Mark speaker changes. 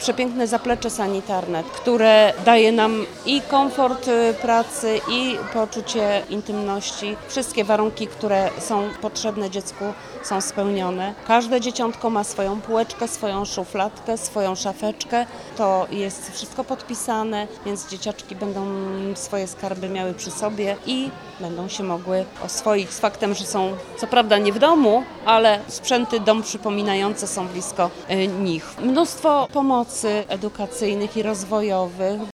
Speaker 1: przepiękne zaplecze sanitarne, które daje nam i komfort pracy, i poczucie intymności. Wszystkie warunki, które są potrzebne dziecku, są spełnione. Każde dzieciątko ma swoją półeczkę, swoją szufladkę, swoją szafeczkę. To jest wszystko podpisane, więc dzieciaczki będą swoje skarby miały przy sobie i będą się mogły oswoić z faktem, że są co prawda nie w domu, ale sprzęty dom przypominające są blisko nich. Mnóstwo pomocy edukacyjnych i rozwojowych.